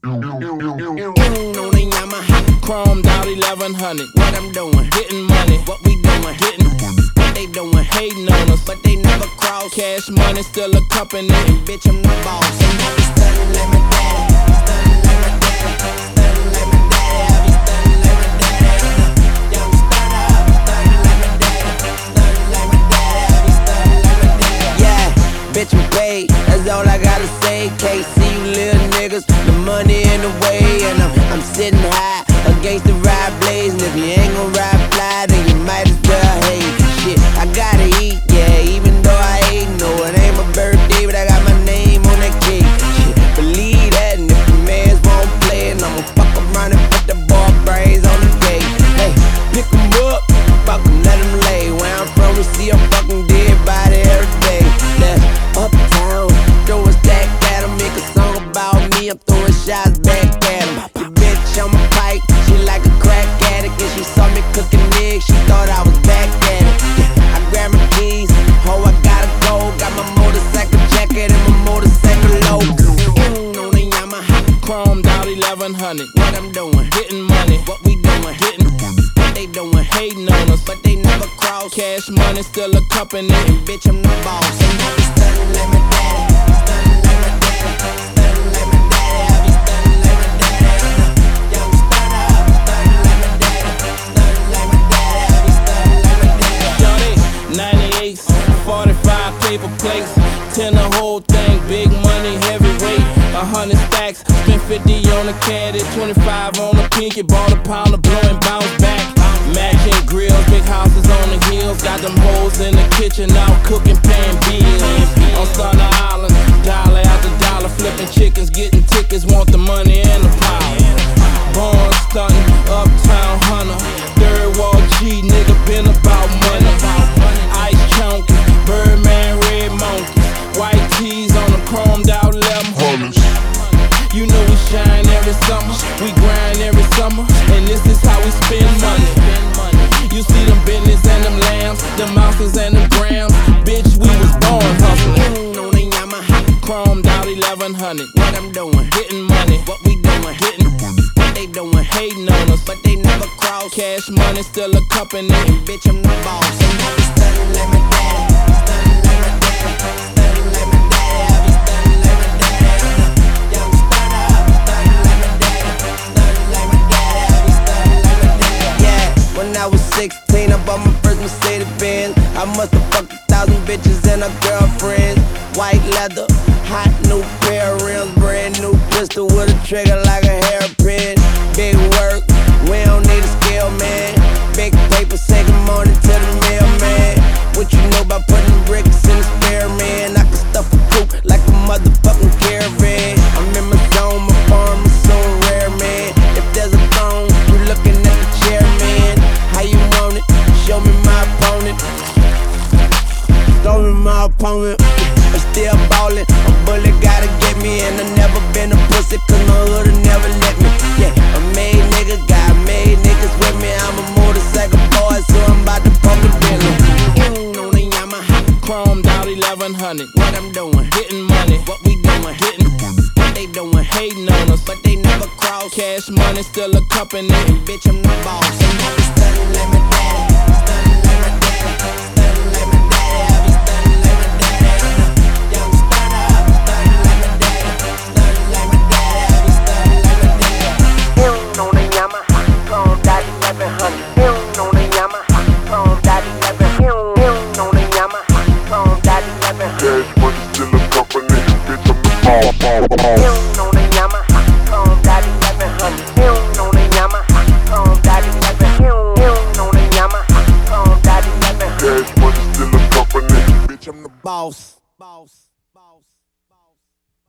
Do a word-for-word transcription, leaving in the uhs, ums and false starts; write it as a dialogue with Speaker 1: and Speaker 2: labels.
Speaker 1: On the Yamaha, chromed out eleven hundred. What I'm doing? Getting money. What we doing? Getting money. What they doing? Hating on us, but they never cross. Cash money still a company. And bitch, I'm the boss. And I be stunning like my daddy. Stunning like my daddy. Stunning like my daddy. I be stunning like my daddy. Young stunner, I be stunning like my daddy. Stunning like my daddy. I be stunning like my daddy. Yeah, bitch, I'm paid. That's all I gotta say. Can't see you little niggas. The money in the way, and I'm, I'm sitting high against the ride blaze. And if you ain't gon' ride fly, then you might as well hate. Shit, I gotta eat, yeah, even though I ain't. No, it ain't my birthday, but I got my name on that cake. Shit, believe that, and if the mans won't play, and I'ma fuck around and put the ball brains on the gate. Hey, pick 'em up, fuck 'em, let 'em lay. Where I'm from, we see a fucking dead body every day. That's uptown, throw a stack at 'em, make a song about me, I'm throwing shots back at 'em. Your bitch on my pipe, she like a crack addict, and she saw me cooking eggs, she thought I was back at it. Yeah, I grabbed my keys, oh I gotta go, got my motorcycle jacket and my motorcycle logo. On the Yamaha, chromed out eleven hundred. What I'm doing? Getting money. What we doing? Getting money. What they doing? Hating on us, but they never cross. Cash money still a company. And bitch, I'm the boss. And I be stunning like my daddy. Stunning like my daddy. Stunning like my daddy. I be stunning like my daddy. Young stunner, I be stunning like my daddy. Stunning like my daddy. I be stunning like my daddy. Shorty, ninety-eights, forty-five paper plates, ten the whole thing, big money, heavyweight, a hundred stacks, spent fifty on a caddy, twenty-five on a pinky, bought a pound of blow and bounce back. Matching grills, big houses on the hills, got them hoes in the kitchen, out cooking, paying bills. On Thunder Island, dollar after dollar, flipping chickens, getting tickets, want the money and the power. Born stunting, uptown hunter, third wall G, nigga been about money. Ice chunky, Birdman, red monkeys, white tees on them chromed out eleven hundreds. You know we shine every summer, we grind every summer, and this is how we spend money. You see them business and them lambs, them ounces and them grams, bitch, we was born hustling. On the Yamaha, chromed out eleven hundred. What I'm doing? Getting money. What we doing? Getting money. What they doing? Hating on us, but they never cross. Cash money still a company, and bitch, I'm the boss. And I be stunning like my daddy. Stunning like my daddy. Stunning like my daddy. I be stunning like my daddy. Young stunner, I be stunning like my daddy. Stunning like my daddy. I be stunning like my daddy. Yeah, when I was sixteen, I bought my first Mercedes Benz. I must have fucked a thousand bitches and her girlfriends. White leather, hot new pair of rims, brand new pistol with a trigger like a hairpin. Big work, we don't need a scale, man. Big paper, say good morning to the mailman. What you know about putting bricks in the spare, man? I can stuff a coupe like a motherfucking caravan. I'm in my zone, my farm is so rare, man. If there's a phone, you looking at the chair, man. How you want it? Show me my opponent. Show me my opponent. I'm still ballin', a bullet gotta get me. And I never been a pussy, cause my hood'll never let me. Yeah, a made nigga, got made niggas with me. I'm a motorcycle boy, so I'm about to pump the Bentley. On the Yamaha, chromed out eleven hundred. What I'm doing? Getting money. What we doing? Getting money. What they doing? Hating on us, but they never cross. Cash money still a company, and bitch, I'm the boss. And I be stunning like my daddy. Stunning like my daddy. Stunning like my daddy. I be stunning like my daddy. Young stunner, I be stunning like my daddy. Stunning like my daddy. I be stunning like my daddy. On the Yamaha, chromed out eleven hundred. On the Yamaha, chromed out eleven hundred. On the Yamaha, chromed out eleven hundred.
Speaker 2: Cash money still a company, bitch, I'm the boss, boss, boss.
Speaker 1: On the Yamaha, chromed out eleven hundred. On the Yamaha, chromed out eleven hundred. On the Yamaha, chromed out eleven hundred.
Speaker 2: Cash money still a company, bitch, I'm the
Speaker 1: Boss, boss.